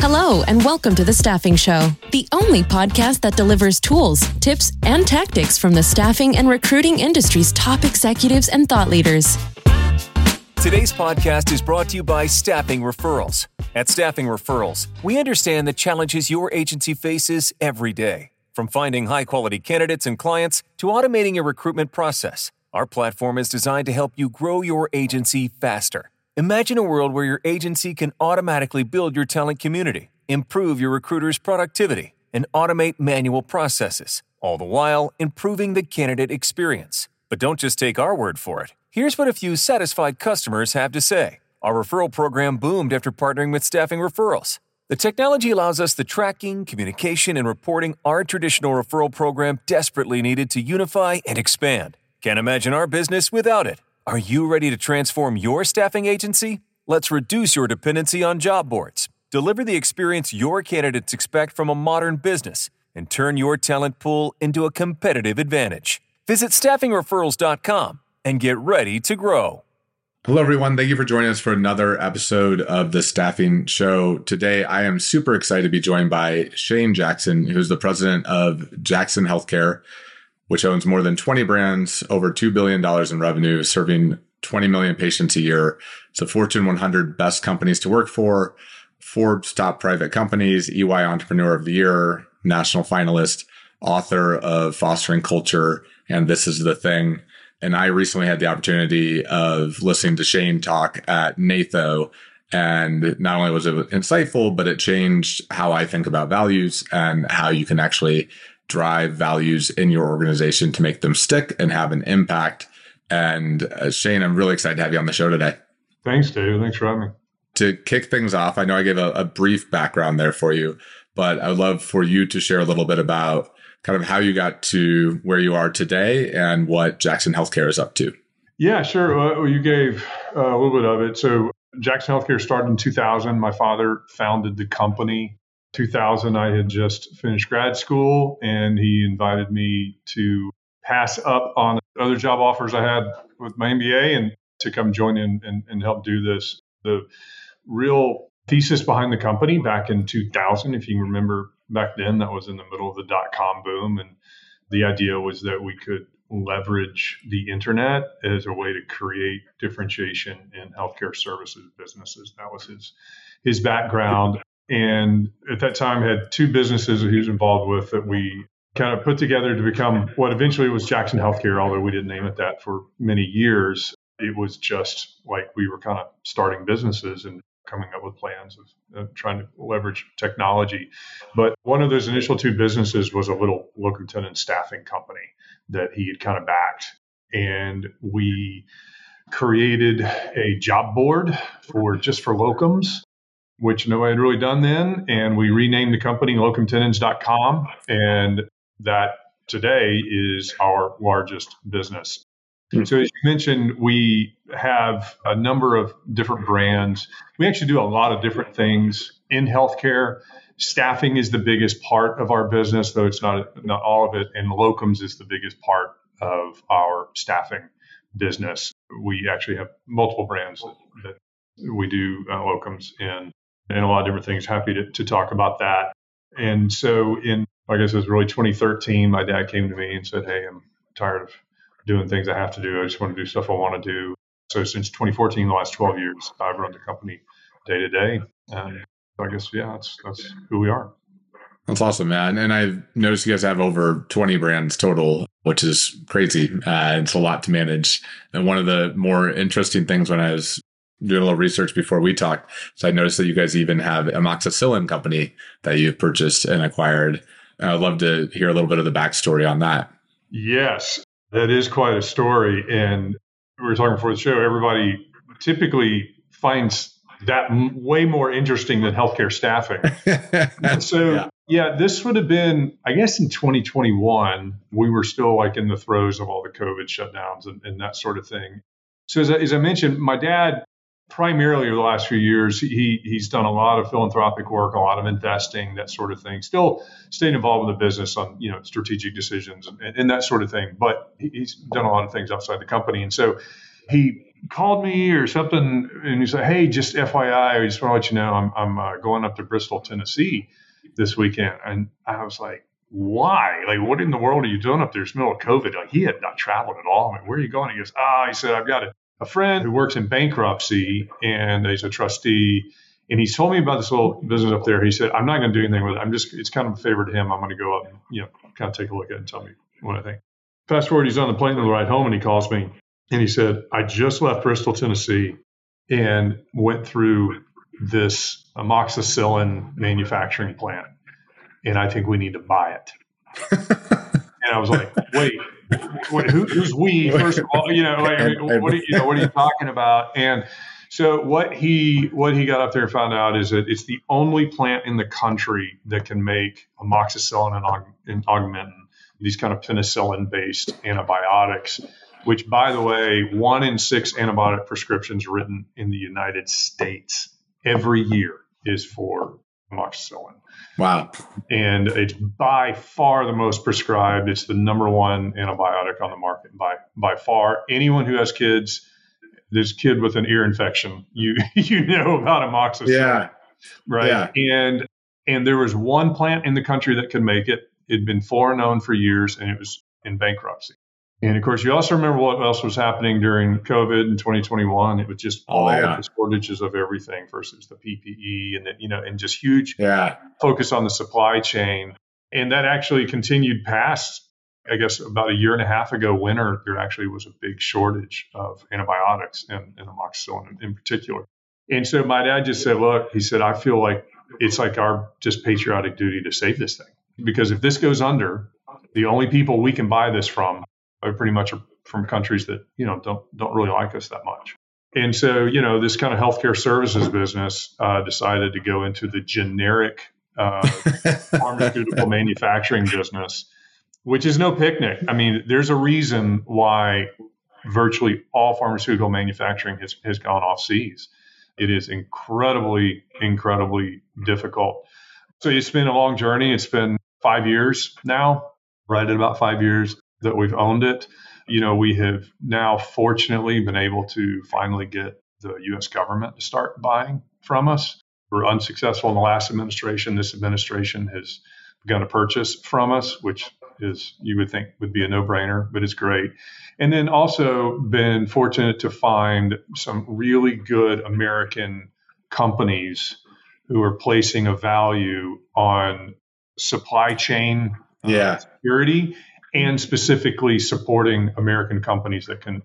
Hello, and welcome to The Staffing Show, the only podcast that delivers tools, tips, and tactics from the staffing and recruiting industry's top executives and thought leaders. Today's podcast is brought to you by Staffing Referrals. At Staffing Referrals, we understand the challenges your agency faces every day. From finding high-quality candidates and clients to automating your recruitment process, our platform is designed to help you grow your agency faster. Imagine a world where your agency can automatically build your talent community, improve your recruiters' productivity, and automate manual processes, all the while improving the candidate experience. But don't just take our word for it. Here's what a few satisfied customers have to say. Our referral program boomed after partnering with Staffing Referrals. The technology allows us the tracking, communication, and reporting our traditional referral program desperately needed to unify and expand. Can't imagine our business without it. Are you ready to transform your staffing agency? Let's reduce your dependency on job boards, deliver the experience your candidates expect from a modern business, and turn your talent pool into a competitive advantage. Visit staffingreferrals.com and get ready to grow. Hello, everyone. Thank you for joining us for another episode of The Staffing Show. Today, I am super excited to be joined by Shane Jackson, who's the president of Jackson Healthcare, which owns more than 20 brands, over $2 billion in revenue, serving 20 million patients a year. It's a Fortune 100 best companies to work for, Forbes top private companies, EY Entrepreneur of the Year, national finalist, author of Fostering Culture, and This Is the Thing. And I recently had the opportunity of listening to Shane talk at NATHO. And not only was it insightful, but it changed how I think about values and how you can actually drive values in your organization to make them stick and have an impact. And Shane, I'm really excited to have you on the show today. Thanks, Dave. Thanks for having me. To kick things off, I know I gave a brief background there for you, but I would love for you to share a little bit about kind of how you got to where you are today and what Jackson Healthcare is up to. Yeah, sure. Well, you gave a little bit of it. So Jackson Healthcare started in 2000. My father founded the company. 2000, I had just finished grad school, and he invited me to pass up on other job offers I had with my MBA and to come join in and help do this. The real thesis behind the company back in 2000, if you can remember back then, that was in the middle of the dot-com boom. And the idea was that we could leverage the internet as a way to create differentiation in healthcare services businesses. That was his background. And at that time, had two businesses that he was involved with that we kind of put together to become what eventually was Jackson Healthcare, although we didn't name it that for many years. It was just like we were kind of starting businesses and coming up with plans of trying to leverage technology. But one of those initial two businesses was a little locum tenens staffing company that he had kind of backed. And we created a job board for locums, which nobody had really done then. And we renamed the company locumtenens.com. And that today is our largest business. So as you mentioned, we have a number of different brands. We actually do a lot of different things in healthcare. Staffing is the biggest part of our business, though it's not all of it. And locums is the biggest part of our staffing business. We actually have multiple brands that we do locums in and a lot of different things. Happy to talk about that. And so I guess it was really 2013, my dad came to me and said, "Hey, I'm tired of doing things I have to do. I just want to do stuff I want to do." So since 2014, the last 12 years, I've run the company day to day. And I guess, yeah, that's who we are. That's awesome, man. And I've noticed you guys have over 20 brands total, which is crazy. It's a lot to manage. And one of the more interesting things when I was doing a little research before we talked, so I noticed that you guys even have a amoxicillin company that you've purchased and acquired. And I'd love to hear a little bit of the backstory on that. Yes, that is quite a story. And we were talking before the show, everybody typically finds that way more interesting than healthcare staffing. So, yeah, this would have been, I guess, in 2021, we were still like in the throes of all the COVID shutdowns and that sort of thing. So as I mentioned, my dad, primarily over the last few years, he's done a lot of philanthropic work, a lot of investing, that sort of thing. Still staying involved with the business on strategic decisions and that sort of thing. But he's done a lot of things outside the company, and so he called me or something, and he said, "Hey, just FYI, I just want to let you know I'm going up to Bristol, Tennessee this weekend." And I was like, "Why? Like, what in the world are you doing up there? It's the middle of COVID." Like, he had not traveled at all. I'm like, "Where are you going?" He goes, he said, "I've got a friend who works in bankruptcy, and he's a trustee. And he's told me about this little business up there." He said, "I'm not going to do anything with it. It's kind of a favor to him. I'm going to go up and, kind of take a look at it and tell me what I think." Fast forward, he's on the plane on the ride home, and he calls me and he said, "I just left Bristol, Tennessee, and went through this amoxicillin manufacturing plant, and I think we need to buy it." And I was like, wait, who's we? First of all, what are you talking about? And so what he got up there and found out is that it's the only plant in the country that can make amoxicillin and Augmentin, these kind of penicillin-based antibiotics, which, by the way, 1 in 6 antibiotic prescriptions written in the United States every year is for amoxicillin. Wow. And it's by far the most prescribed. It's the number 1 antibiotic on the market by far. Anyone who has kids, this kid with an ear infection, you know about amoxicillin. Yeah. Right. Yeah. And there was one plant in the country that could make it. It'd been foreign owned for years, and it was in bankruptcy. And of course, you also remember what else was happening during COVID in 2021. It was just all the shortages of everything. First, it was the PPE, and just huge focus on the supply chain. And that actually continued past, I guess, about a year and a half ago, winter. There actually was a big shortage of antibiotics and amoxicillin in particular. And so my dad just said, "Look," he said, "I feel like it's like our just patriotic duty to save this thing. Because if this goes under, the only people we can buy this from are pretty much from countries that, don't really like us that much." And so, this kind of healthcare services business decided to go into the generic pharmaceutical manufacturing business, which is no picnic. I mean, there's a reason why virtually all pharmaceutical manufacturing has gone off seas. It is incredibly, incredibly difficult. So it's been a long journey. It's been 5 years now, right at about 5 years that we've owned it. We have now fortunately been able to finally get the U.S. government to start buying from us. We were unsuccessful in the last administration. This administration has begun to purchase from us, which is, you would think, would be a no-brainer, but it's great. And then also been fortunate to find some really good American companies who are placing a value on supply chain security, and specifically supporting American companies that can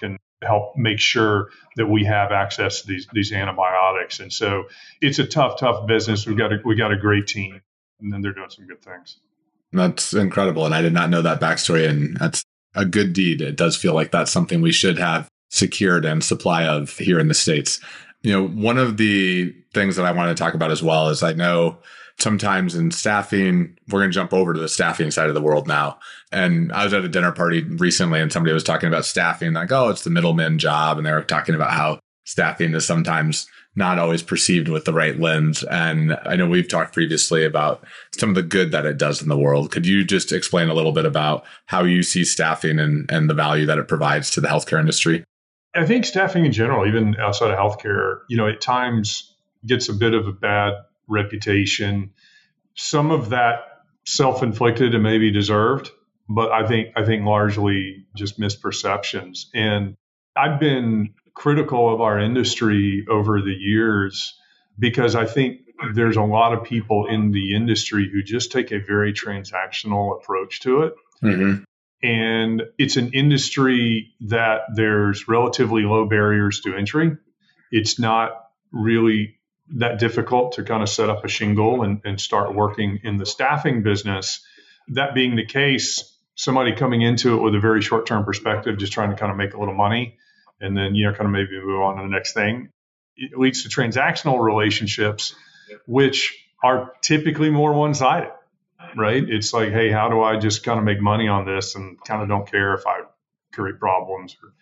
help make sure that we have access to these antibiotics. And so it's a tough business. We got a great team, and then they're doing some good things. That's incredible. And I did not know that backstory, and that's a good deed. It does feel like that's something we should have secured and supply of here in the States. One of the things that I want to talk about as well is I know sometimes in staffing, we're going to jump over to the staffing side of the world now. And I was at a dinner party recently and somebody was talking about staffing, like, oh, it's the middleman job. And they were talking about how staffing is sometimes not always perceived with the right lens. And I know we've talked previously about some of the good that it does in the world. Could you just explain a little bit about how you see staffing and the value that it provides to the healthcare industry? I think staffing in general, even outside of healthcare, at times gets a bit of a bad reputation. Some of that self-inflicted and maybe deserved, but I think largely just misperceptions. And I've been critical of our industry over the years because I think there's a lot of people in the industry who just take a very transactional approach to it. Mm-hmm. And it's an industry that there's relatively low barriers to entry. It's not really that difficult to kind of set up a shingle and start working in the staffing business. That being the case, somebody coming into it with a very short-term perspective, just trying to kind of make a little money and then, kind of maybe move on to the next thing, it leads to transactional relationships, which are typically more one-sided, right? It's like, hey, how do I just kind of make money on this and kind of don't care if I create problems or,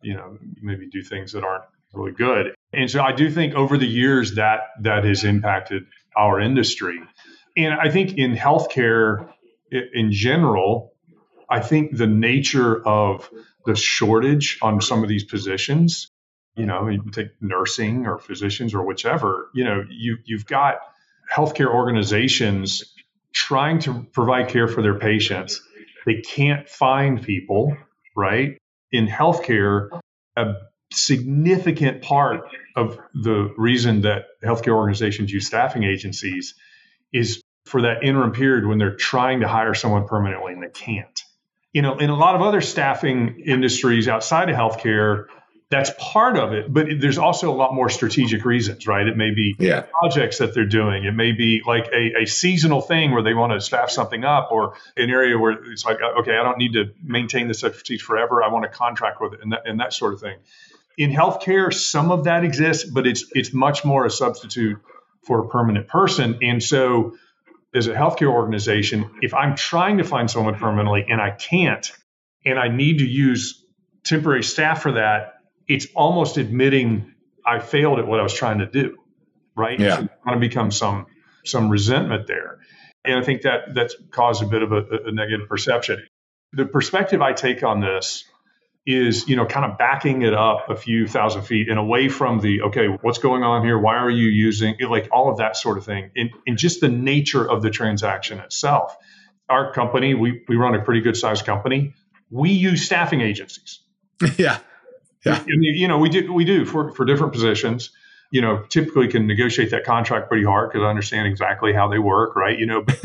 maybe do things that aren't really good. And so I do think over the years that has impacted our industry. And I think in healthcare in general, I think the nature of the shortage on some of these positions You can take nursing or physicians or whichever. You've got healthcare organizations trying to provide care for their patients. They can't find people, right? In healthcare, a significant part of the reason that healthcare organizations use staffing agencies is for that interim period when they're trying to hire someone permanently and they can't. In a lot of other staffing industries outside of healthcare, that's part of it, but there's also a lot more strategic reasons, right? It may be projects that they're doing. It may be like a seasonal thing where they want to staff something up, or an area where it's like, okay, I don't need to maintain this expertise forever. I want to contract with it and that sort of thing. In healthcare, some of that exists, but it's much more a substitute for a permanent person. And so as a healthcare organization, if I'm trying to find someone permanently and I can't, and I need to use temporary staff for that, it's almost admitting I failed at what I was trying to do, right? Yeah. So there's going to become some resentment there. And I think that's caused a bit of a negative perception. The perspective I take on this is, kind of backing it up a few thousand feet and away from okay, what's going on here? Why are you using it? Like all of that sort of thing. And just the nature of the transaction itself. Our company, we run a pretty good sized company. We use staffing agencies. Yeah. Yeah. We do for different positions. Typically can negotiate that contract pretty hard because I understand exactly how they work, right?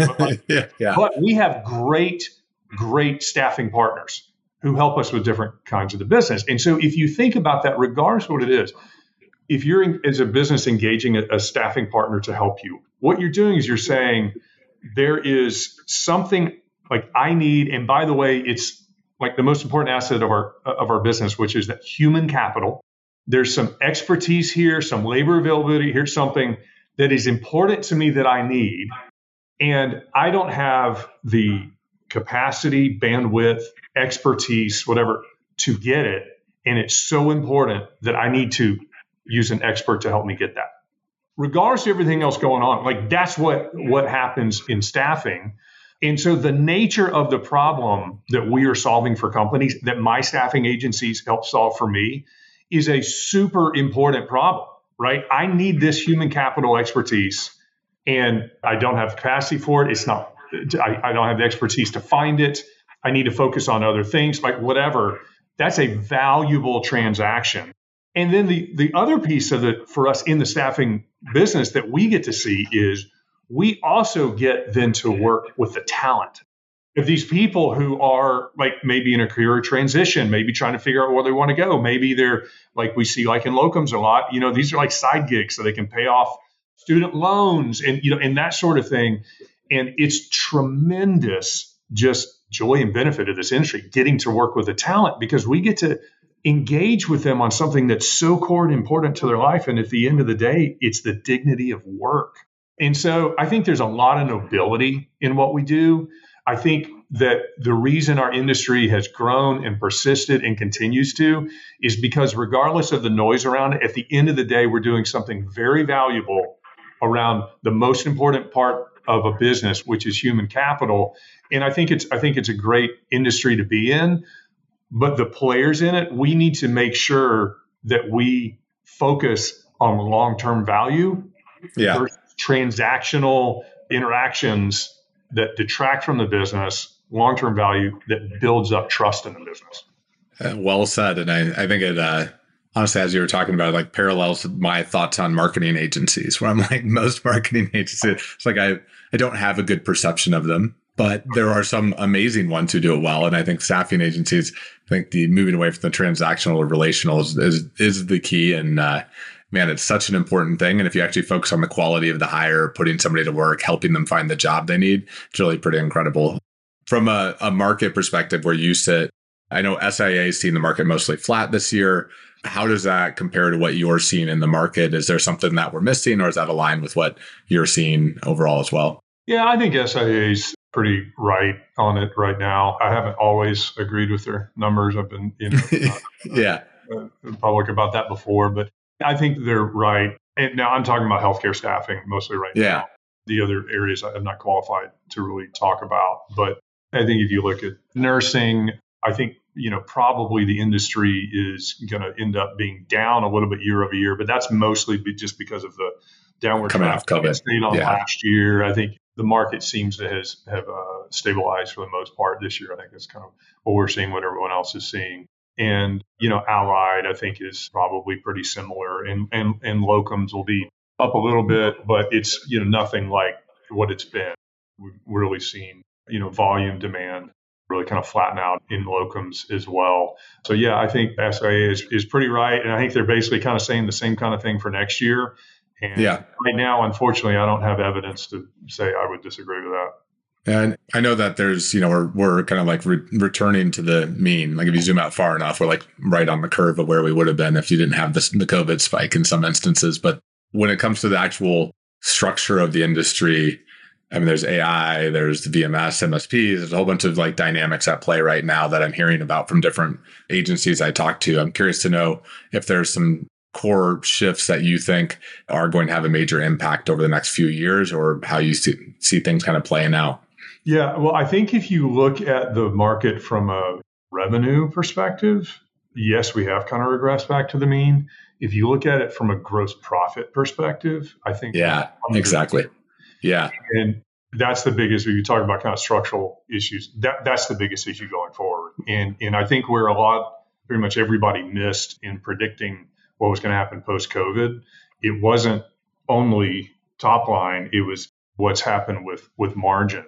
But we have great staffing partners who help us with different kinds of the business. And so if you think about that, regardless of what it is, if you're as a business engaging a staffing partner to help you, what you're doing is you're saying there is something like I need, and by the way, it's like the most important asset of our business, which is that human capital. There's some expertise here, some labor availability. Here's something that is important to me that I need. And I don't have the capacity, bandwidth, expertise, whatever, to get it. And it's so important that I need to use an expert to help me get that. Regardless of everything else going on, like that's what happens in staffing. And so the nature of the problem that we are solving for companies, that my staffing agencies help solve for me, is a super important problem, right? I need this human capital expertise and I don't have the capacity for it. I don't have the expertise to find it. I need to focus on other things, like whatever. That's a valuable transaction. And then the other piece of it for us in the staffing business that we get to see is we also get then to work with the talent. If these people who are like maybe in a career transition, maybe trying to figure out where they want to go, maybe they're like we see like in locums a lot, these are like side gigs so they can pay off student loans and, and that sort of thing. And it's tremendous just joy and benefit of this industry, getting to work with the talent because we get to engage with them on something that's so core and important to their life. And at the end of the day, it's the dignity of work. And so I think there's a lot of nobility in what we do. I think that the reason our industry has grown and persisted and continues to is because regardless of the noise around it, at the end of the day, we're doing something very valuable around the most important part of a business, which is human capital. And I think it's a great industry to be in. But the players in it, we need to make sure that we focus on long-term value versus transactional interactions that detract from the business, long-term value that builds up trust in the business. Well said. And I think it, honestly, as you were talking about, it, like parallels my thoughts on marketing agencies, where I'm like, most marketing agencies, it's like I don't have a good perception of them, but there are some amazing ones who do it well. And I think staffing agencies, I think the moving away from the transactional or relational is the key. And man, it's such an important thing. And if you actually focus on the quality of the hire, putting somebody to work, helping them find the job they need, it's really pretty incredible. From a market perspective where you sit, I know SIA is seeing the market mostly flat this year. How does that compare to what you're seeing in the market? Is there something that we're missing, or is that aligned with what you're seeing overall as well? Yeah, I think SIA is pretty right on it right now. I haven't always agreed with their numbers. I've been, public about that before, but I think they're right. And now I'm talking about healthcare staffing mostly right now. The other areas I'm not qualified to really talk about. But I think if you look at nursing, I think, probably the industry is going to end up being down a little bit year over year, but that's mostly just because of the downward coming off COVID. Stayed on last year. I think the market seems to have stabilized for the most part this year. I think that's kind of what we're seeing, what everyone else is seeing. And, Allied, I think, is probably pretty similar. And locums will be up a little bit, but it's, nothing like what it's been. We've really seen, volume demand really kind of flatten out in locums as well. So, I think SIA is pretty right. And I think they're basically kind of saying the same kind of thing for next year. And right now, unfortunately, I don't have evidence to say I would disagree with that. And I know that there's, we're kind of like returning to the mean. Like if you zoom out far enough, we're like right on the curve of where we would have been if you didn't have the COVID spike in some instances. But when it comes to the actual structure of the industry, I mean, there's AI, there's the VMS, MSPs, there's a whole bunch of like dynamics at play right now that I'm hearing about from different agencies I talk to. I'm curious to know if there's some core shifts that you think are going to have a major impact over the next few years, or how you see things kind of playing out. Yeah, well, I think if you look at the market from a revenue perspective, yes, we have kind of regressed back to the mean. If you look at it from a gross profit perspective, I think exactly. Yeah. And that's the biggest, when you talk about kind of structural issues, that's the biggest issue going forward. And I think where pretty much everybody missed in predicting what was going to happen post-COVID, it wasn't only top line, it was what's happened with margin.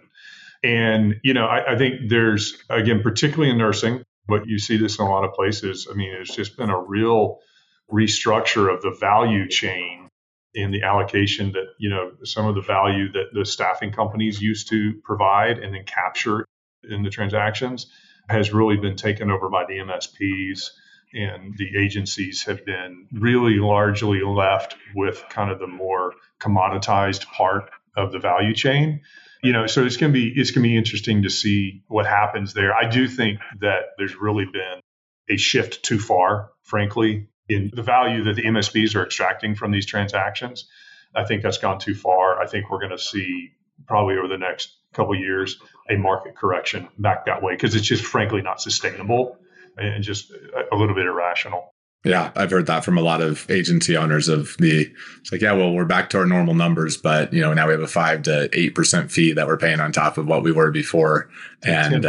And, I think there's, again, particularly in nursing, but you see this in a lot of places. I mean, it's just been a real restructure of the value chain in the allocation that, some of the value that the staffing companies used to provide and then capture in the transactions has really been taken over by the MSPs, and the agencies have been really largely left with kind of the more commoditized part of the value chain. So it's going to be interesting to see what happens there. I do think that there's really been a shift too far, frankly, in the value that the MSPs are extracting from these transactions. I think that's gone too far. I think we're going to see probably over the next couple of years a market correction back that way, because it's just frankly not sustainable and just a little bit irrational. Yeah, I've heard that from a lot of agency owners it's like, we're back to our normal numbers, but now we have a 5 to 8% fee that we're paying on top of what we were before. And,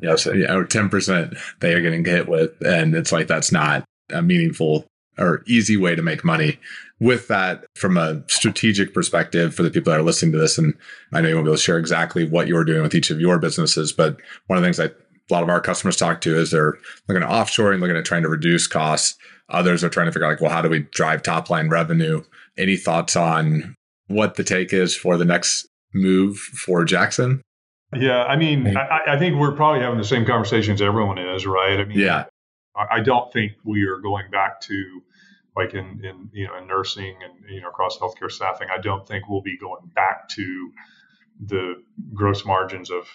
10% they are getting hit with. And it's like, that's not a meaningful or easy way to make money. With that, from a strategic perspective for the people that are listening to this, and I know you won't be able to share exactly what you're doing with each of your businesses, but one of the things that a lot of our customers talk to is they're looking at offshoring, looking at trying to reduce costs. Others are trying to figure out, how do we drive top line revenue? Any thoughts on what the take is for the next move for Jackson? Yeah, I mean, I think we're probably having the same conversations everyone is, right? I mean, I don't think we are going back to like in nursing and across healthcare staffing. I don't think we'll be going back to the gross margins of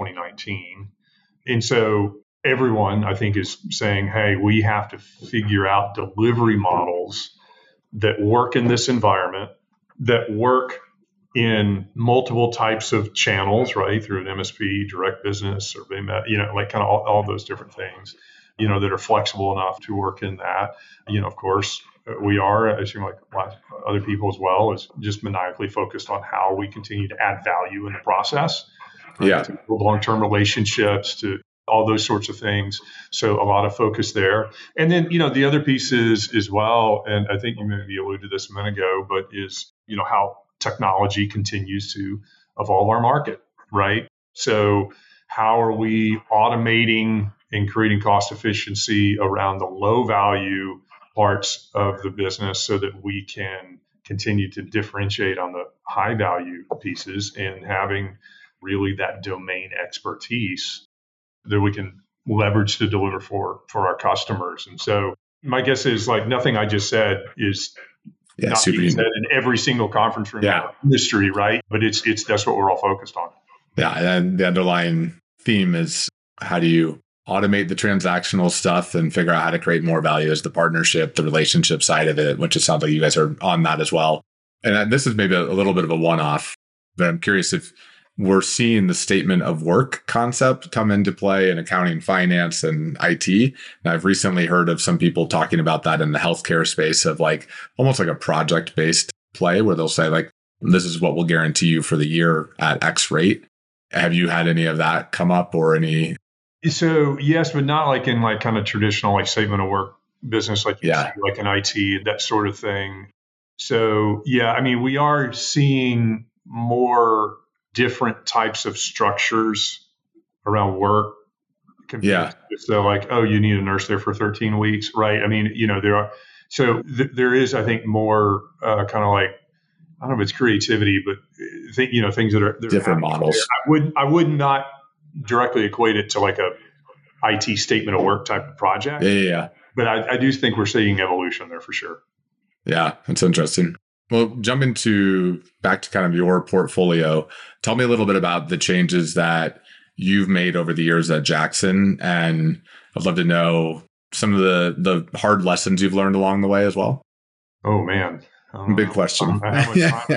2019. And so everyone, I think, is saying, hey, we have to figure out delivery models that work in this environment, that work in multiple types of channels, right? Through an MSP, direct business, or like kind of all those different things, that are flexible enough to work in that. Of course, we are, as you like other people as well, is just maniacally focused on how we continue to add value in the process. Yeah. To build long-term relationships, to all those sorts of things. So a lot of focus there. And then, the other piece is as well, and I think you maybe alluded to this a minute ago, but is, how technology continues to evolve our market, right? So how are we automating and creating cost efficiency around the low value parts of the business so that we can continue to differentiate on the high value pieces, and having really that domain expertise that we can leverage to deliver for our customers. And so my guess is like nothing I just said is not being said in every single conference room in the industry, right? But that's what we're all focused on. Yeah. And the underlying theme is, how do you automate the transactional stuff and figure out how to create more value as the partnership, the relationship side of it, which it sounds like you guys are on that as well. And this is maybe a little bit of a one-off, but I'm curious if we're seeing the statement of work concept come into play in accounting, finance, and IT. And I've recently heard of some people talking about that in the healthcare space of like almost like a project-based play where they'll say like, this is what we'll guarantee you for the year at X rate. Have you had any of that come up or any? So yes, but not like in like kind of traditional like statement of work business, like you Yeah. see, like in IT, that sort of thing. So yeah, I mean, we are seeing more different types of structures around work. Yeah. So like, oh, you need a nurse there for 13 weeks, right? I mean, there are, so there is, I think, more kind of like, I don't know if it's creativity, but things that are different models. I would not directly equate it to like a IT statement of work type of project. Yeah. But I do think we're seeing evolution there for sure. Yeah, that's interesting. Well, jumping back to kind of your portfolio, tell me a little bit about the changes that you've made over the years at Jackson. And I'd love to know some of the hard lessons you've learned along the way as well. Oh, man. Big question. How much time we got?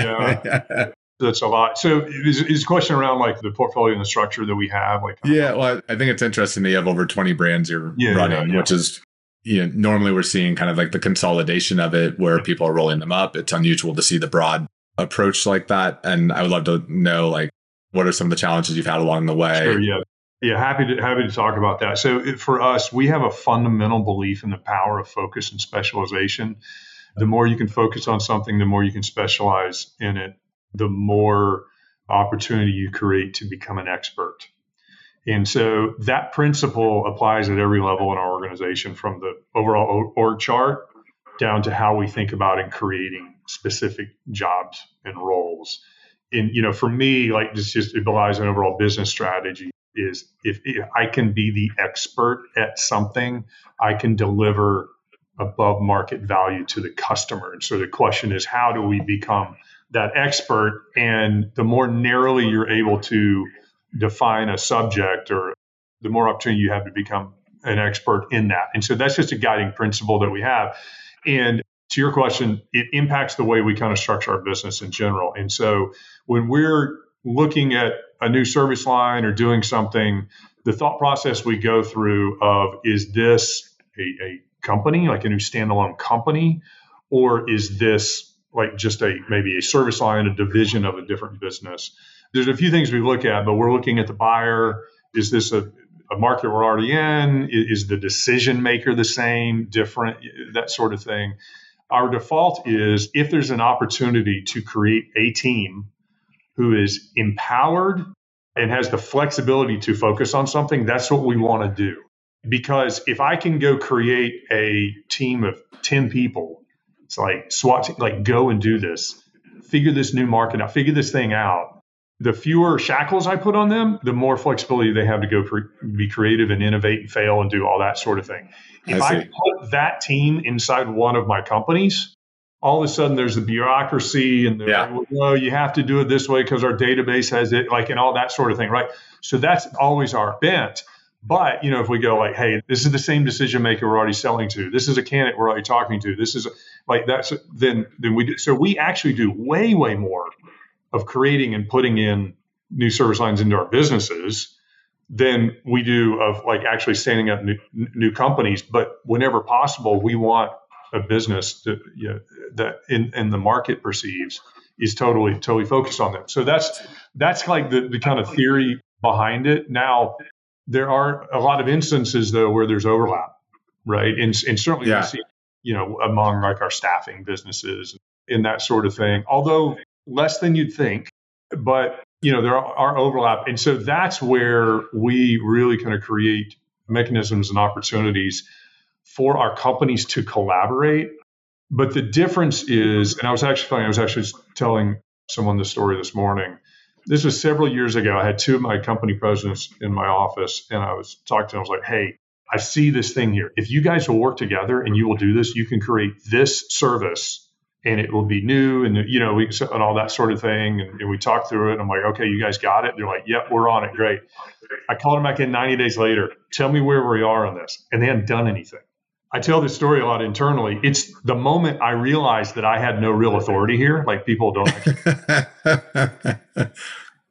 Yeah. That's a lot. So is a question around like the portfolio and the structure that we have? Well, I think it's interesting that you have over 20 brands you're running, which is, normally we're seeing kind of like the consolidation of it where people are rolling them up. It's unusual to see the broad approach like that. And I would love to know, like, what are some of the challenges you've had along the way? Sure, yeah. Yeah, happy to talk about that. So for us, we have a fundamental belief in the power of focus and specialization. The more you can focus on something, the more you can specialize in it, the more opportunity you create to become an expert. And so that principle applies at every level in our organization, from the overall org chart down to how we think about and creating specific jobs and roles. And, for me, like just it belies an overall business strategy is if I can be the expert at something, I can deliver above market value to the customer. And so the question is, how do we become that expert? And the more narrowly you're able to define a subject, or the more opportunity you have to become an expert in that. And so that's just a guiding principle that we have. And to your question, it impacts the way we kind of structure our business in general. And so when we're looking at a new service line or doing something, the thought process we go through of, is this a company, like a new standalone company, or is this like just maybe a service line, a division of a different business? There's a few things we look at, but we're looking at the buyer. Is this a market we're already in? Is the decision maker the same, different, that sort of thing? Our default is, if there's an opportunity to create a team who is empowered and has the flexibility to focus on something, that's what we want to do. Because if I can go create a team of 10 people, it's like SWAT, like go and do this, figure this new market out, figure this thing out. The fewer shackles I put on them, the more flexibility they have to go be creative and innovate and fail and do all that sort of thing. If I put that team inside one of my companies, all of a sudden there's the bureaucracy and you have to do it this way because our database has it, like, and all that sort of thing, right? So that's always our bent. But, if we go like, hey, this is the same decision maker we're already selling to, this is a candidate we're already talking to, this is like that's then we do. So we actually do way more of creating and putting in new service lines into our businesses than we do of like actually standing up new companies. But whenever possible, we want a business that in the market perceives is totally focused on them. So that's like the kind of theory behind it. Now, there are a lot of instances though where there's overlap, right? And certainly we see, among like our staffing businesses and that sort of thing, although less than you'd think, but there are overlap. And so that's where we really kind of create mechanisms and opportunities for our companies to collaborate. But the difference is, and I was actually telling someone the story this morning. This was several years ago. I had two of my company presidents in my office, and I was talking to them. I was like, hey, I see this thing here. If you guys will work together and you will do this, you can create this service and it will be new and, and all that sort of thing. And we talked through it. And I'm like, okay, you guys got it? They're like, yep, we're on it. Great. I called them back in 90 days later. Tell me where we are on this. And they hadn't done anything. I tell this story a lot internally. It's the moment I realized that I had no real authority here. Like people don't.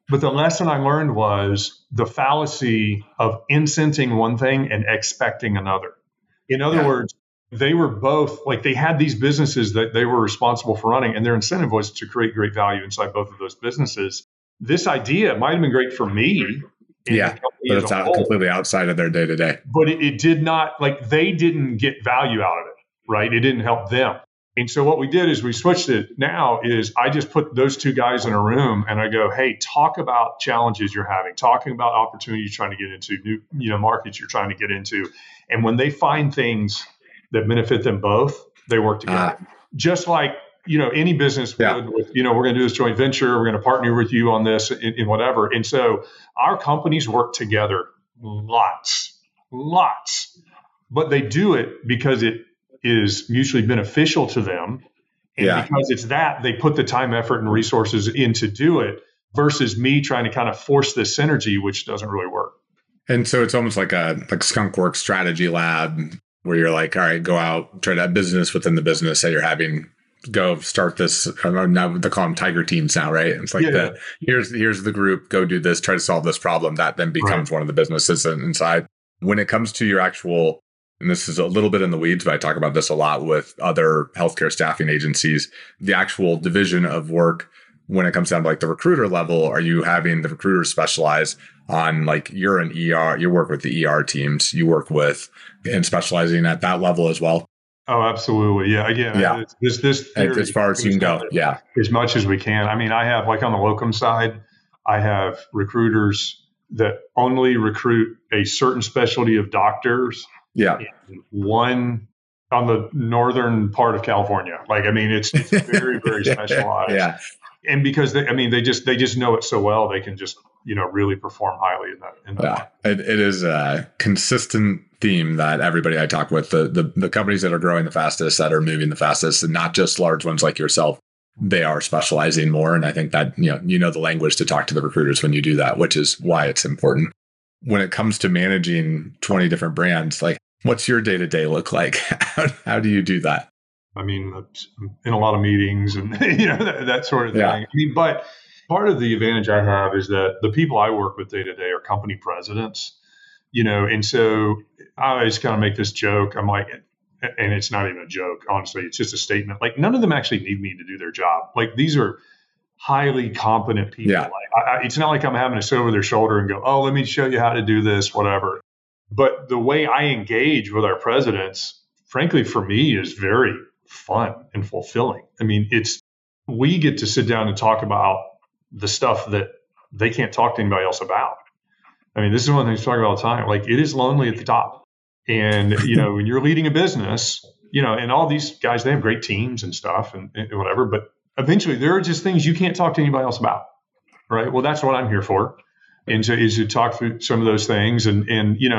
But the lesson I learned was the fallacy of incenting one thing and expecting another. In other words, they were both like they had these businesses that they were responsible for running, and their incentive was to create great value inside both of those businesses. This idea might have been great for me. Yeah, but it's completely outside of their day to day. But it did not, like they didn't get value out of it, right? It didn't help them. And so what we did is we switched it now is I just put those two guys in a room and I go, hey, talk about challenges you're having, talking about opportunities you're trying to get into, new markets you're trying to get into. And when they find things that benefit them both, they work together. Just like, any business would with, we're going to do this joint venture. We're going to partner with you on this in whatever. And so our companies work together lots, but they do it because it is mutually beneficial to them. And because it's that, they put the time, effort, and resources in to do it versus me trying to kind of force this synergy, which doesn't really work. And so it's almost like a skunkworks strategy lab where you're like, all right, go out, try to have business within the business that you're having, go start this. Now they call them tiger teams now, right? It's like here's the group, go do this, try to solve this problem. That then becomes one of the businesses inside. When it comes to your actual, and this is a little bit in the weeds, but I talk about this a lot with other healthcare staffing agencies, the actual division of work when it comes down to like the recruiter level, are you having the recruiters specialize on like you're an ER, you work with the ER teams, you work with and specializing at that level as well? Oh, absolutely. Yeah. Again, this theory, as far as you can go. Yeah. As much as we can. I mean, I have like on the locum side, I have recruiters that only recruit a certain specialty of doctors. Yeah. One on the northern part of California. Like, I mean, it's very, very specialized. Yeah. And because they just know it so well, they can just, really perform highly in that. It is a consistent theme that everybody I talk with, the companies that are growing the fastest, that are moving the fastest, and not just large ones like yourself, they are specializing more. And I think that, the language to talk to the recruiters when you do that, which is why it's important. When it comes to managing 20 different brands, like what's your day-to-day look like? How do you do that? I mean, in a lot of meetings and, that sort of thing. I mean, but part of the advantage I have is that the people I work with day to day are company presidents, and so I always kind of make this joke. I'm like, and it's not even a joke, honestly, it's just a statement. Like none of them actually need me to do their job. Like these are highly competent people. Yeah. Like, it's not like I'm having to sit over their shoulder and go, oh, let me show you how to do this, whatever. But the way I engage with our presidents, frankly, for me is very fun and fulfilling. I mean, we get to sit down and talk about the stuff that they can't talk to anybody else about. I mean, this is one of the things we talk about all the time. Like it is lonely at the top. And, when you're leading a business, and all these guys, they have great teams and stuff and whatever, but eventually there are just things you can't talk to anybody else about. Right. Well, that's what I'm here for. And so is to talk through some of those things and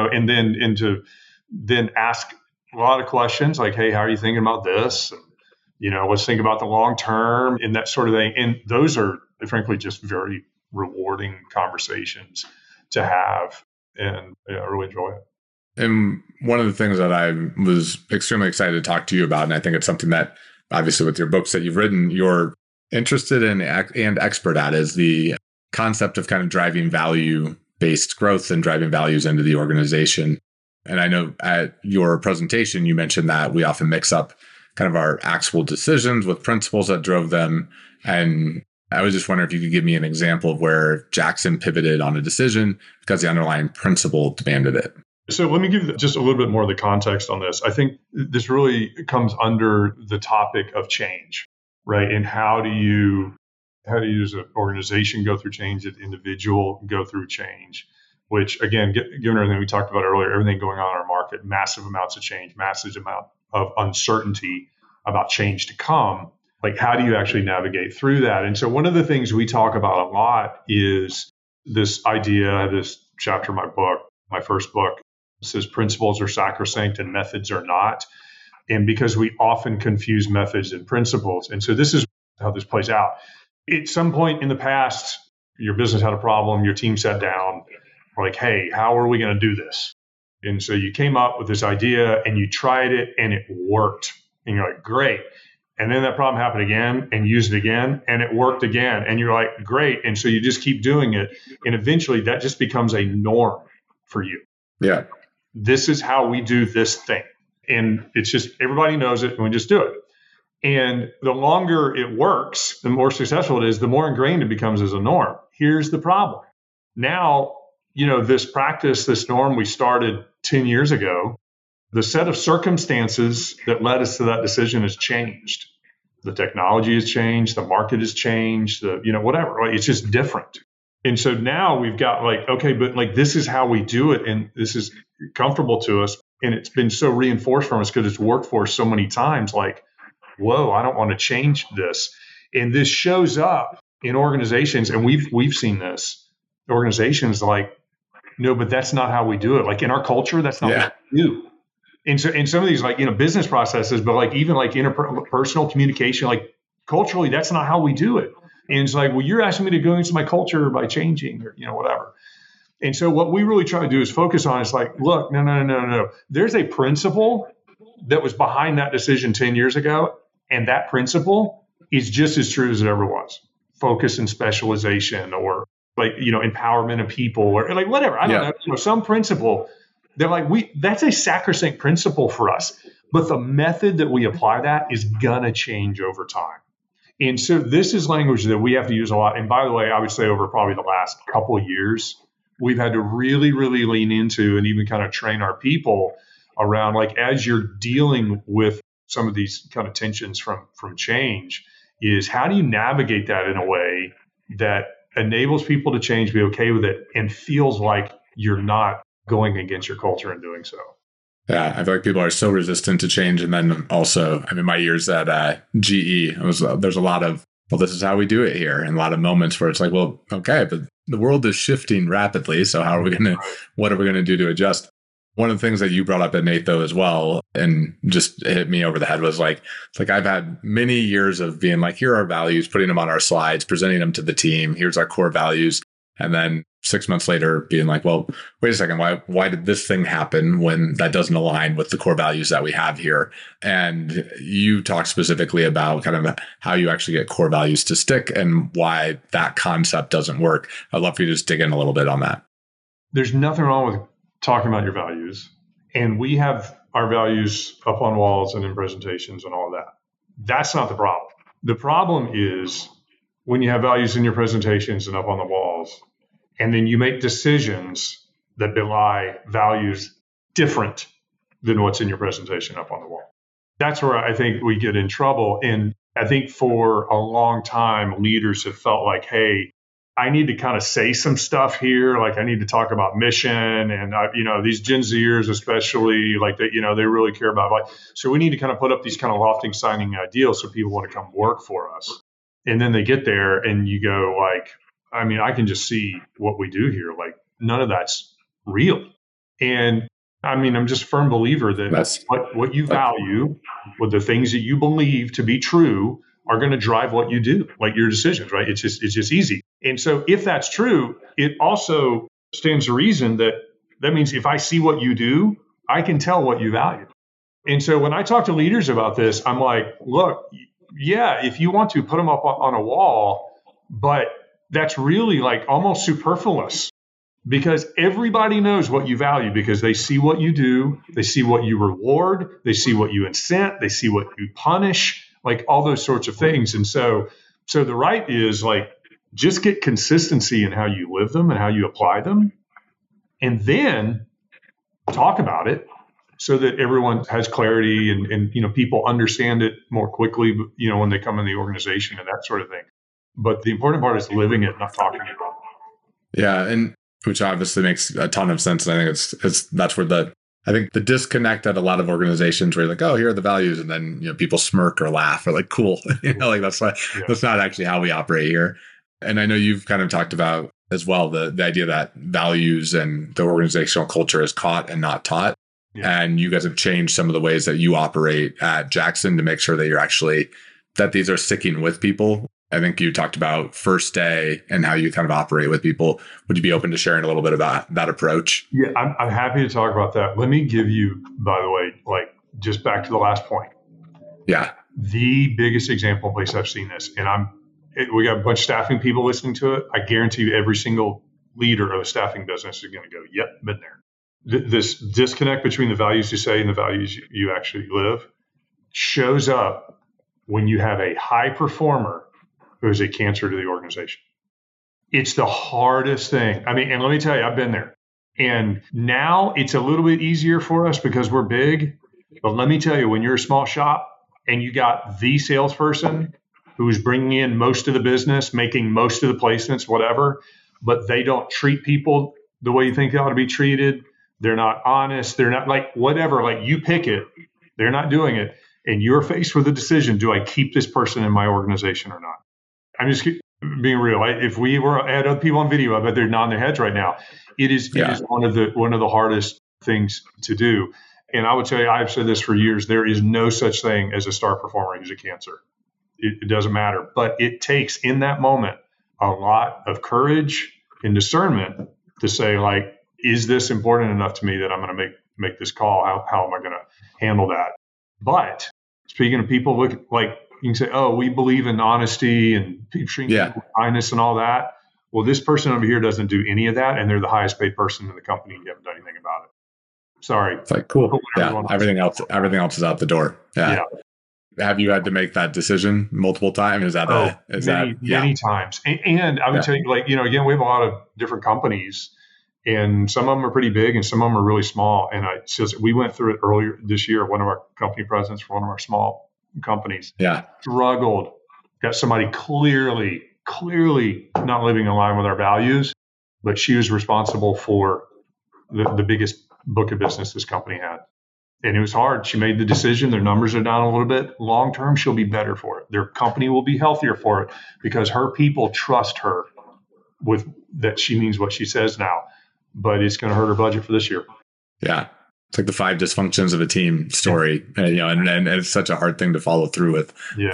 to then ask a lot of questions like, hey, how are you thinking about this? And, let's think about the long term and that sort of thing. And those are, frankly, just very rewarding conversations to have. And I really enjoy it. And one of the things that I was extremely excited to talk to you about, and I think it's something that obviously with your books that you've written, you're interested in and expert at, is the concept of kind of driving value-based growth and driving values into the organization. And I know at your presentation, you mentioned that we often mix up kind of our actual decisions with principles that drove them. And I was just wondering if you could give me an example of where Jackson pivoted on a decision because the underlying principle demanded it. So let me give just a little bit more of the context on this. I think this really comes under the topic of change, right? And how do you as an organization go through change, an individual go through change? Which, again, given everything we talked about earlier, everything going on in our market, massive amounts of change, massive amount of uncertainty about change to come. Like, how do you actually navigate through that? And so one of the things we talk about a lot is this idea, this chapter of my book, my first book, says principles are sacrosanct and methods are not. And because we often confuse methods and principles. And so this is how this plays out. At some point in the past, your business had a problem, your team sat down, like, hey, how are we going to do this? And so you came up with this idea and you tried it and it worked. And you're like, great. And then that problem happened again and used it again and it worked again. And you're like, great. And so you just keep doing it. And eventually that just becomes a norm for you. Yeah. This is how we do this thing. And it's just, everybody knows it and we just do it. And the longer it works, the more successful it is, the more ingrained it becomes as a norm. Here's the problem. Now, this practice, this norm we started 10 years ago, the set of circumstances that led us to that decision has changed. The technology has changed. The market has changed. Whatever. Right? It's just different. And so now we've got okay, but this is how we do it. And this is comfortable to us. And it's been so reinforced from us because it's worked for us so many times. Whoa, I don't want to change this. And this shows up in organizations. And we've seen this. Organizations no, but that's not how we do it. In our culture, that's not what we do. And so in some of these business processes, but even interpersonal communication, culturally, that's not how we do it. And it's well, you're asking me to go into my culture by changing or, whatever. And so what we really try to do is focus on is look, no. There's a principle that was behind that decision 10 years ago. And that principle is just as true as it ever was. Focus and specialization or empowerment of people or whatever. I don't know, some principle. They're that's a sacrosanct principle for us, but the method that we apply that is gonna change over time. And so this is language that we have to use a lot. And by the way, I would say over probably the last couple of years, we've had to really, really lean into and even kind of train our people around as you're dealing with some of these kind of tensions from change is how do you navigate that in a way that enables people to change, be okay with it, and feels like you're not going against your culture and doing so. Yeah, I feel like people are so resistant to change. And then also, my years at GE, there's a lot of, well, this is how we do it here. And a lot of moments where it's well, okay, but the world is shifting rapidly. So what are we going to do to adjust? One of the things that you brought up at Nate, though, as well, and just hit me over the head was I've had many years of being here are our values, putting them on our slides, presenting them to the team. Here's our core values. And then 6 months later being well, wait a second, why did this thing happen when that doesn't align with the core values that we have here? And you talked specifically about kind of how you actually get core values to stick and why that concept doesn't work. I'd love for you to just dig in a little bit on that. There's nothing wrong with talking about your values. And we have our values up on walls and in presentations and all of that. That's not the problem. The problem is when you have values in your presentations and up on the walls, and then you make decisions that belie values different than what's in your presentation up on the wall. That's where I think we get in trouble. And I think for a long time, leaders have felt hey, I need to kind of say some stuff here. I need to talk about mission and, these Gen Zers, especially they really care about, so we need to kind of put up these kind of lofty, exciting ideals so people want to come work for us. And then they get there and you go I can just see what we do here. None of that's real. And I'm just a firm believer that what you value with the things that you believe to be true are going to drive what you do, your decisions, right? It's just easy. And so if that's true, it also stands to reason that means if I see what you do, I can tell what you value. And so when I talk to leaders about this, I'm look, yeah, if you want to put them up on a wall, but that's really almost superfluous because everybody knows what you value because they see what you do. They see what you reward. They see what you incent. They see what you punish, all those sorts of things. And so the right is just get consistency in how you live them and how you apply them. And then talk about it so that everyone has clarity and people understand it more quickly, when they come in the organization and that sort of thing. But the important part is living it, not talking about it. Yeah, and which obviously makes a ton of sense. And I think that's where the disconnect at a lot of organizations where you're oh, here are the values, and then people smirk or laugh or cool. That's not actually how we operate here. And I know you've kind of talked about as well the idea that values and the organizational culture is caught and not taught. Yeah. And you guys have changed some of the ways that you operate at Jackson to make sure that that these are sticking with people. I think you talked about first day and how you kind of operate with people. Would you be open to sharing a little bit about that approach? Yeah, I'm happy to talk about that. Let me give you, by the way, just back to the last point. Yeah. the biggest example place I've seen this, and we got a bunch of staffing people listening to it. I guarantee you every single leader of a staffing business is going to go, yep, been there. This disconnect between the values you say and the values you actually live shows up when you have a high performer who is a cancer to the organization. It's the hardest thing. I mean, and let me tell you, I've been there. And now it's a little bit easier for us because we're big. But let me tell you, when you're a small shop and you got the salesperson who's bringing in most of the business, making most of the placements, whatever, but they don't treat people the way you think they ought to be treated. They're not honest. They're not like whatever, like you pick it. They're not doing it. And you're faced with a decision. Do I keep this person in my organization or not? I'm just being real. If we had other people on video, I bet they're nodding their heads right now. It is one of the hardest things to do. And I would tell you, I've said this for years, there is no such thing as a star performer who's a cancer. It doesn't matter. But it takes in that moment a lot of courage and discernment to say, like, is this important enough to me that I'm going to make this call? How am I going to handle that? But speaking of people, look, like you can say, oh, we believe in honesty and treating people with kindness and all that. Well, this person over here doesn't do any of that, and they're the highest paid person in the company, and you haven't done anything about it. Sorry. It's like, cool. Yeah. Everything else is out the door. Yeah. Have you had to make that decision multiple times? Many times. And I would tell you, like, again, we have a lot of different companies, and some of them are pretty big and some of them are really small. And we went through it earlier this year. One of our company presidents for one of our small companies struggled, got somebody clearly not living in line with our values, but she was responsible for the biggest book of business this company had. And it was hard. She made the decision. Their numbers are down a little bit. Long term, she'll be better for it. Their company will be healthier for it because her people trust her with that she means what she says now. But it's going to hurt her budget for this year. Yeah. It's like the 5 dysfunctions of a team story, and it's such a hard thing to follow through with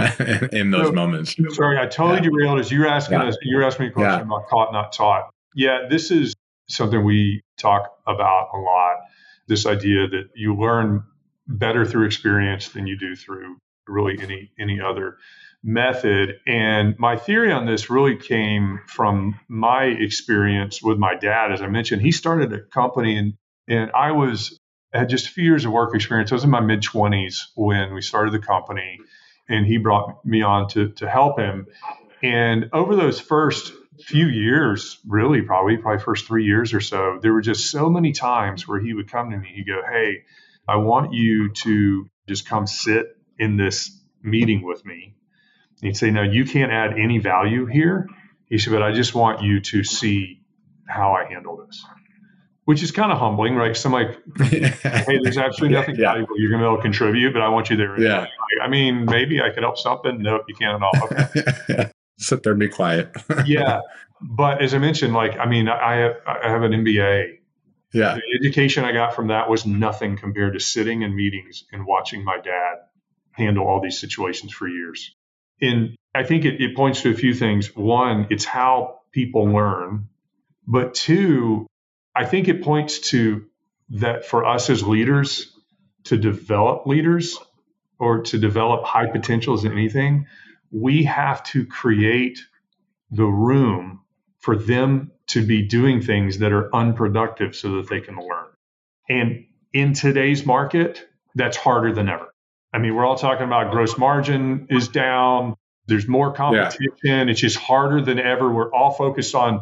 in those moments. Sorry, I totally derailed as you were asking us. You were asking me a question about caught, not taught. Yeah, this is something we talk about a lot. This idea that you learn better through experience than you do through really any other method. And my theory on this really came from my experience with my dad. As I mentioned, he started a company and I had just a few years of work experience. I was in my mid-20s when we started the company, and he brought me on to help him. And over those first few years, really probably first 3 years or so, there were just so many times where he would come to me, he'd go, hey, I want you to just come sit in this meeting with me. And he'd say, no, you can't add any value here. He said, but I just want you to see how I handle this. Which is kind of humbling, right? So I'm like, hey, there's absolutely nothing valuable you're going to be able to contribute, but I want you there. Yeah. I mean, maybe I could help something. No, you can't at all. Okay. Sit there and be quiet. Yeah. But as I mentioned, like, I mean, I have an MBA. Yeah. The education I got from that was nothing compared to sitting in meetings and watching my dad handle all these situations for years. And I think it points to a few things. One, it's how people learn. But two, I think it points to that for us as leaders to develop leaders or to develop high potentials in anything, we have to create the room for them to be doing things that are unproductive so that they can learn. And in today's market, that's harder than ever. I mean, we're all talking about gross margin is down. There's more competition. Yeah. It's just harder than ever. We're all focused on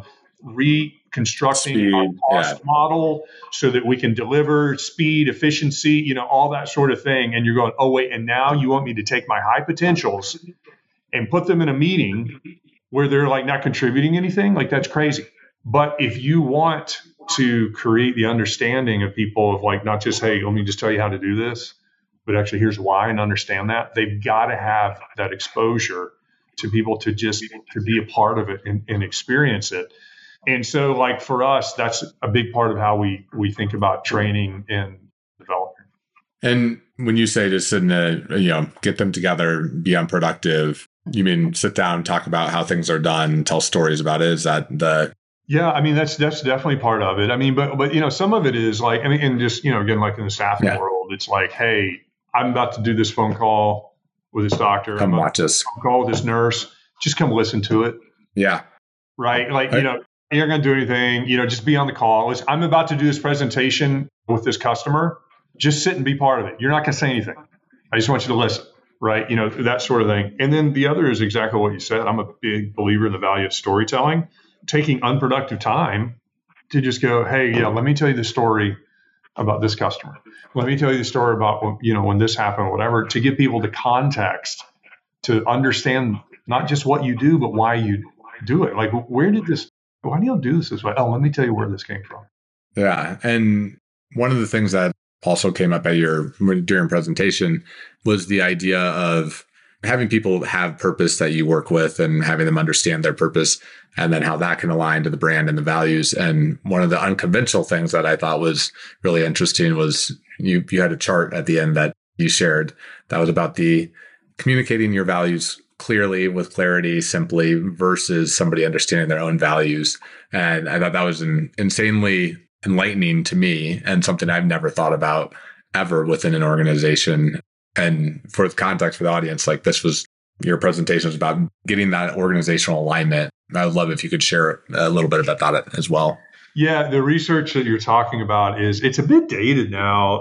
reconstructing our cost model so that we can deliver speed, efficiency, all that sort of thing. And you're going, oh, wait, and now you want me to take my high potentials and put them in a meeting where they're like not contributing anything? Like, that's crazy. But if you want to create the understanding of people of like, not just, hey, let me just tell you how to do this, but actually here's why, and understand that, they've got to have that exposure to people to be a part of it and experience it. And so, like, for us, that's a big part of how we think about training and development. And when you say just sit in get them together, be unproductive, you mean sit down, talk about how things are done, tell stories about it? Is that the... Yeah, I mean, that's definitely part of it. I mean, but some of it is like, I mean, and just, again, like in the staffing world, it's like, hey, I'm about to do this phone call. with this doctor. Come watch us. Call this nurse. Just come listen to it. Yeah. Right. Like, you're not going to do anything, just be on the call. I'm about to do this presentation with this customer. Just sit and be part of it. You're not going to say anything. I just want you to listen. Right. That sort of thing. And then the other is exactly what you said. I'm a big believer in the value of storytelling, taking unproductive time to just go, hey, let me tell you the story about this customer. Let me tell you the story about, when this happened, whatever, to give people the context to understand not just what you do, but why you do it. Like, why do you do this way? Oh, let me tell you where this came from. Yeah. And one of the things that also came up during presentation was the idea of having people have purpose that you work with and having them understand their purpose, and then how that can align to the brand and the values. And one of the unconventional things that I thought was really interesting was you had a chart at the end that you shared that was about the communicating your values clearly, with clarity, simply, versus somebody understanding their own values. And I thought that was insanely enlightening to me, and something I've never thought about ever within an organization. And for the context for the audience, like, your presentation was about getting that organizational alignment. I would love if you could share a little bit about that as well. Yeah, the research that you're talking about it's a bit dated now,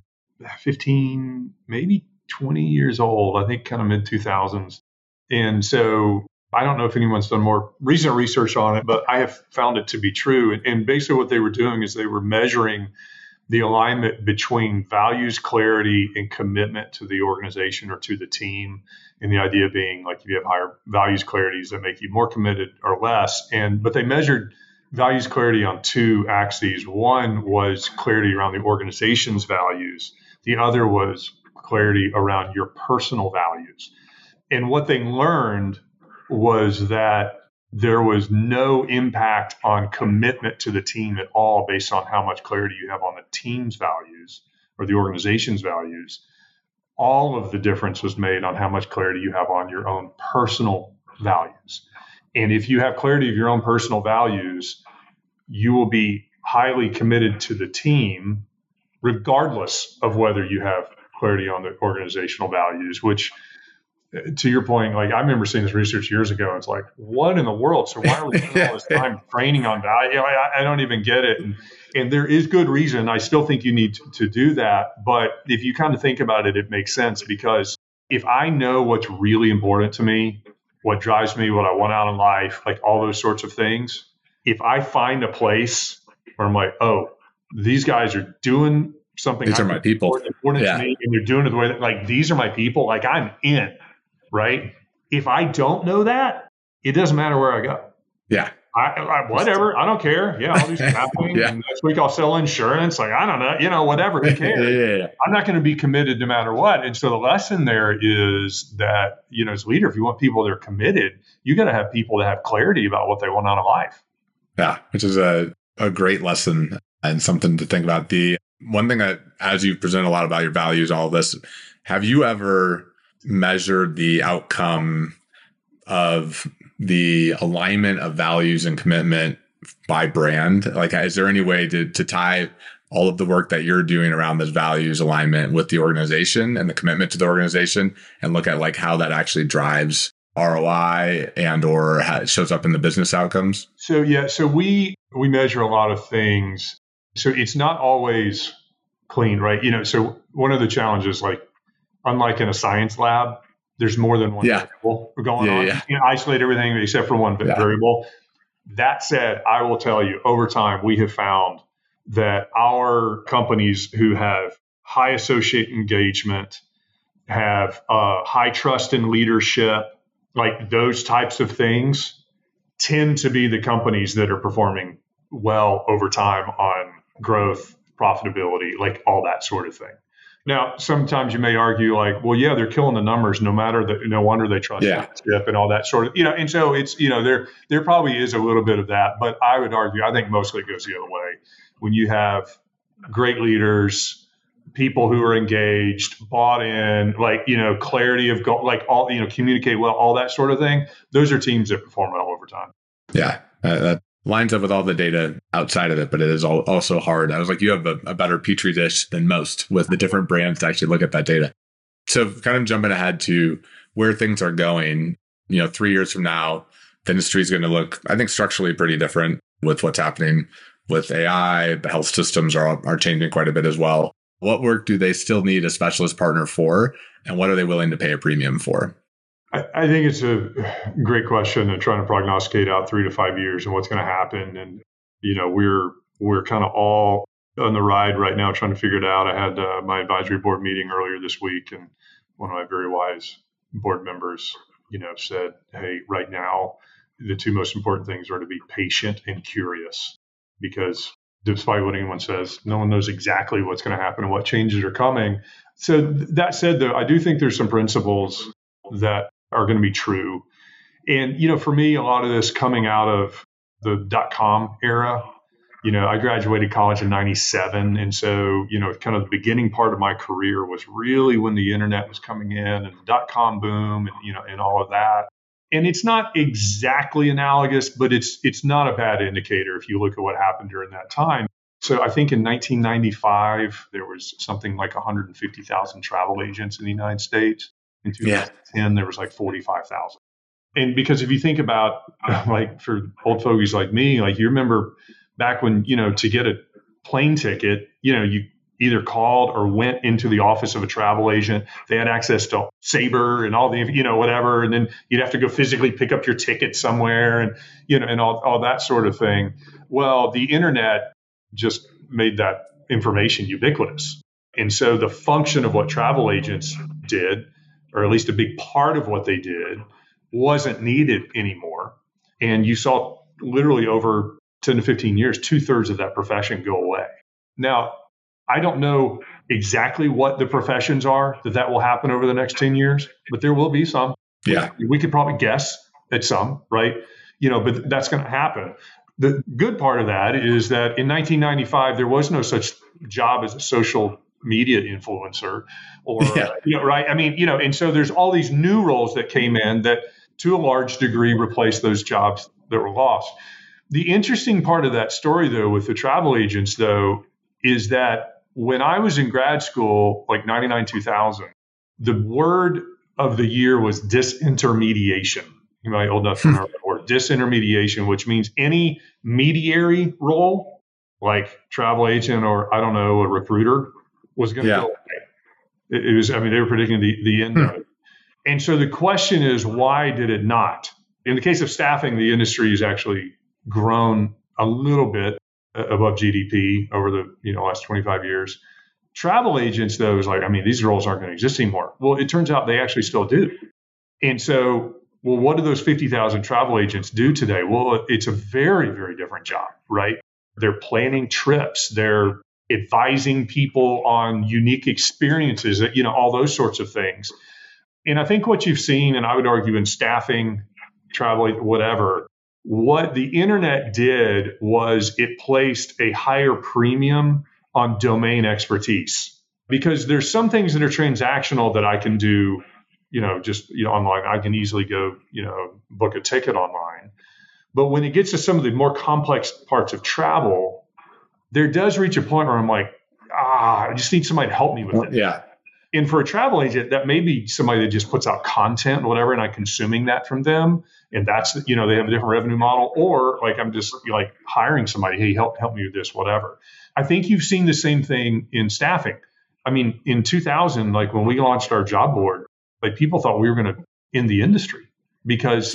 15, maybe 20 years old, I think kind of mid 2000s. And so I don't know if anyone's done more recent research on it, but I have found it to be true. And basically what they were doing is they were measuring the alignment between values, clarity, and commitment to the organization or to the team. And the idea being, like, if you have higher values clarities that make you more committed or less. But they measured values clarity on two axes. One was clarity around the organization's values. The other was clarity around your personal values. And what they learned was that there was no impact on commitment to the team at all based on how much clarity you have on the team's values or the organization's values. All of the difference was made on how much clarity you have on your own personal values. And if you have clarity of your own personal values, you will be highly committed to the team, regardless of whether you have clarity on the organizational values, which, to your point, like, I remember seeing this research years ago. It's like, what in the world? So why are we spending all this time training on value? I don't even get it. And there is good reason. I still think you need to do that. But if you kind of think about it, it makes sense, because if I know what's really important to me, what drives me, what I want out in life, like all those sorts of things, if I find a place where I'm like, oh, these guys are doing something. These are my people. Important to me, and they're doing it the way that, like, these are my people, like, I'm in. Right? If I don't know that, it doesn't matter where I go. Yeah. I whatever. I don't care. Yeah, I'll do some traveling. And next week I'll sell insurance. Like, I don't know, whatever. Who cares? Yeah. I'm not going to be committed no matter what. And so the lesson there is that, as a leader, if you want people that are committed, you got to have people that have clarity about what they want out of life. Yeah, which is a great lesson and something to think about. The one thing that, as you present a lot about your values, all of this, have you ever measured the outcome of the alignment of values and commitment by brand? Like, is there any way to tie all of the work that you're doing around this values alignment with the organization and the commitment to the organization, and look at, like, how that actually drives ROI and or how it shows up in the business outcomes? So we measure a lot of things. So it's not always clean, right? So one of the challenges, like, unlike in a science lab, there's more than one variable going on. Yeah. You can isolate everything except for one variable. That said, I will tell you, over time, we have found that our companies who have high associate engagement, have high trust in leadership, like those types of things, tend to be the companies that are performing well over time on growth, profitability, like all that sort of thing. Now, sometimes you may argue, like, well, yeah, they're killing the numbers, no wonder they trust leadership and all that sort of, and so it's, there probably is a little bit of that, but I would argue, I think mostly it goes the other way. When you have great leaders, people who are engaged, bought in, like, clarity of goal, like all, communicate well, all that sort of thing, those are teams that perform well over time. Yeah. That lines up with all the data outside of it, but it is also hard. I was like, you have a better petri dish than most with the different brands to actually look at that data. So kind of jumping ahead to where things are going, 3 years from now, the industry is going to look, I think, structurally pretty different with what's happening with AI. The health systems are changing quite a bit as well. What work do they still need a specialist partner for? And what are they willing to pay a premium for? I think it's a great question, and trying to prognosticate out 3 to 5 years and what's going to happen. And, we're kind of all on the ride right now trying to figure it out. I had my advisory board meeting earlier this week, and one of my very wise board members, said, hey, right now, the two most important things are to be patient and curious, because despite what anyone says, no one knows exactly what's going to happen and what changes are coming. So that said, though, I do think there's some principles that are going to be true. And, for me, a lot of this coming out of the .com era, I graduated college in 97. And so, kind of the beginning part of my career was really when the internet was coming in and the .com boom and, and all of that. And it's not exactly analogous, but it's not a bad indicator if you look at what happened during that time. So I think in 1995, there was something like 150,000 travel agents in the United States. In 2010, there was like 45,000. And because if you think about, like, for old fogies like me, like, you remember back when, to get a plane ticket, you either called or went into the office of a travel agent. They had access to Sabre and all the, whatever. And then you'd have to go physically pick up your ticket somewhere and, and all that sort of thing. Well, the internet just made that information ubiquitous. And so the function of what travel agents did, or at least a big part of what they did, wasn't needed anymore. And you saw literally over 10 to 15 years, 2/3 of that profession go away. Now, I don't know exactly what the professions are that will happen over the next 10 years, but there will be some. Yeah. We could probably guess at some, right? But that's going to happen. The good part of that is that in 1995, there was no such job as a social media influencer or, right? I mean, and so there's all these new roles that came in that to a large degree replaced those jobs that were lost. The interesting part of that story, though, with the travel agents, though, is that when I was in grad school, like 99, 2000, the word of the year was disintermediation. You might be old enough to remember that word, disintermediation, which means any mediary role, like travel agent or, I don't know, a recruiter, was going to go away. It was, they were predicting the end of it. And so the question is, why did it not? In the case of staffing, the industry has actually grown a little bit above GDP over the last 25 years. Travel agents, though, is like, these roles aren't going to exist anymore. Well, it turns out they actually still do. And so, what do those 50,000 travel agents do today? Well, it's a very, very different job, right? They're planning trips. They're advising people on unique experiences, all those sorts of things. And I think what you've seen, and I would argue in staffing, travel, whatever, what the internet did was it placed a higher premium on domain expertise, because there's some things that are transactional that I can do, just online. I can easily go, book a ticket online. But when it gets to some of the more complex parts of travel, there does reach a point where I'm like, I just need somebody to help me with it. Yeah. And for a travel agent, that may be somebody that just puts out content and whatever, and I'm consuming that from them. And that's, they have a different revenue model. Or like, I'm just like hiring somebody, hey, help me with this, whatever. I think you've seen the same thing in staffing. In 2000, like when we launched our job board, like people thought we were going to end the industry because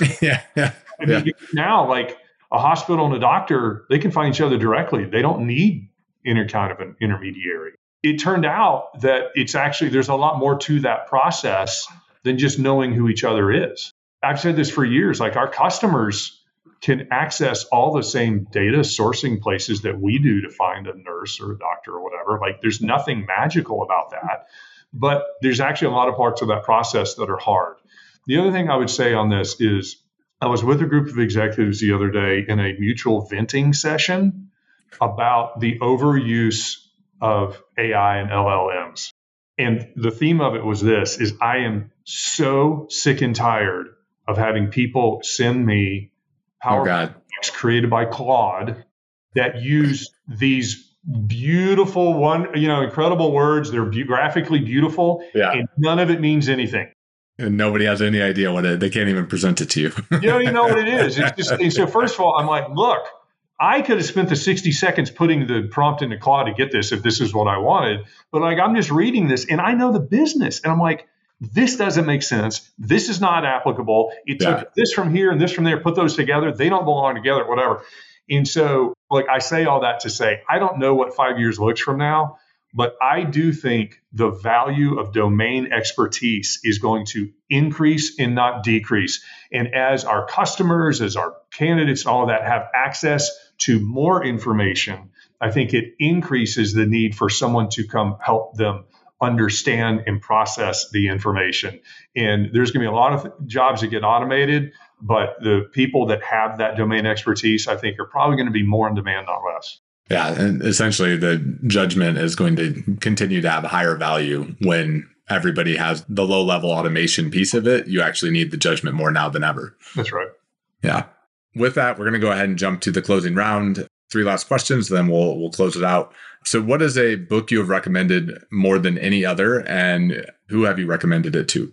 now like a hospital and a doctor, they can find each other directly. They don't need kind of an intermediary. It turned out that it's actually, there's a lot more to that process than just knowing who each other is. I've said this for years, like our customers can access all the same data sourcing places that we do to find a nurse or a doctor or whatever. Like there's nothing magical about that, but there's actually a lot of parts of that process that are hard. The other thing I would say on this is I was with a group of executives the other day in a mutual venting session about the overuse of AI and LLMs. And the theme of it was this, is I am so sick and tired of having people send me PowerPoints created by Claude that use these beautiful incredible words. They're graphically beautiful, and none of it means anything. And nobody has any idea they can't even present it to you. You don't even know what it is. It's just, so first of all, I'm like, look, I could have spent the 60 seconds putting the prompt into Claude to get this if this is what I wanted. But like, I'm just reading this and I know the business. And I'm like, this doesn't make sense. This is not applicable. It took this from here and this from there, put those together. They don't belong together, whatever. And so, like, I say all that to say, I don't know what 5 years looks from now, but I do think the value of domain expertise is going to increase and not decrease. And as our customers, as our candidates, all of that have access to more information, I think it increases the need for someone to come help them understand and process the information. And there's going to be a lot of jobs that get automated, but the people that have that domain expertise, I think, are probably going to be more in demand, not less. Yeah. And essentially, the judgment is going to continue to have a higher value when everybody has the low level automation piece of it. You actually need the judgment more now than ever. That's right. Yeah. With that, we're going to go ahead and jump to the closing round. 3 last questions, then we'll close it out. So what is a book you have recommended more than any other, and who have you recommended it to?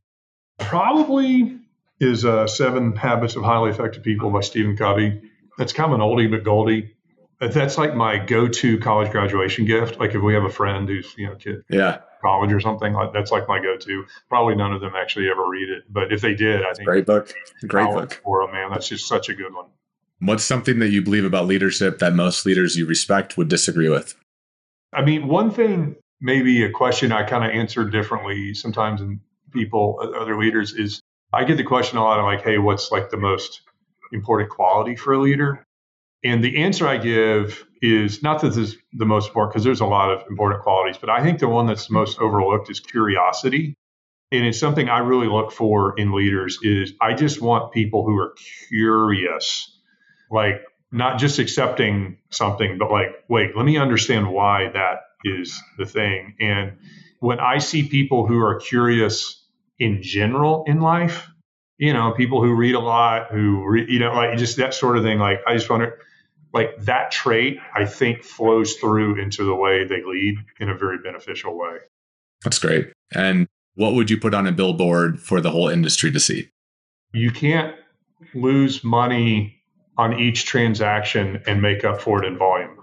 Probably is 7 Habits of Highly Effective People by Stephen Covey. That's kind of an oldie but goldie. That's like my go-to college graduation gift. Like if we have a friend who's, kid, college or something, that's like my go-to. Probably none of them actually ever read it, but if they did, I think great book. Great book. For them, man, that's just such a good one. What's something that you believe about leadership that most leaders you respect would disagree with? I mean, one thing, maybe a question I kind of answer differently sometimes in people, other leaders, is I get the question a lot of like, hey, what's like the most important quality for a leader? And the answer I give is not that this is the most important, because there's a lot of important qualities, but I think the one that's most overlooked is curiosity. And it's something I really look for in leaders is I just want people who are curious, like not just accepting something, but like, wait, let me understand why that is the thing. And when I see people who are curious in general in life, people who read a lot, like just that sort of thing, like I just wonder, like that trait, I think flows through into the way they lead in a very beneficial way. That's great. And what would you put on a billboard for the whole industry to see? You can't lose money on each transaction and make up for it in volume.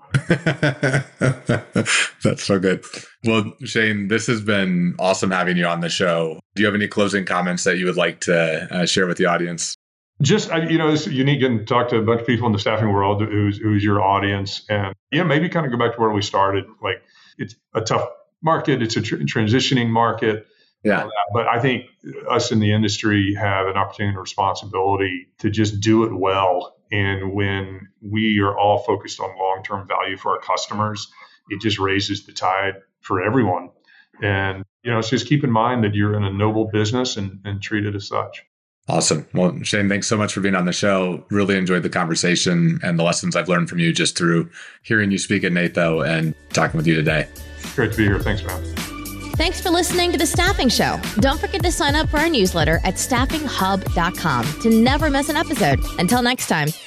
That's so good. Well, Shane, this has been awesome having you on the show. Do you have any closing comments that you would like to share with the audience? Just, it's unique and talk to a bunch of people in the staffing world who's your audience. And maybe kind of go back to where we started. Like it's a tough market. It's a transitioning market. Yeah. But I think us in the industry have an opportunity and responsibility to just do it well. And when we are all focused on long-term value for our customers, it just raises the tide for everyone. And, so just keep in mind that you're in a noble business and treat it as such. Awesome. Well, Shane, thanks so much for being on the show. Really enjoyed the conversation and the lessons I've learned from you just through hearing you speak at NATHO and talking with you today. Great to be here. Thanks, man. Thanks for listening to The Staffing Show. Don't forget to sign up for our newsletter at staffinghub.com to never miss an episode. Until next time.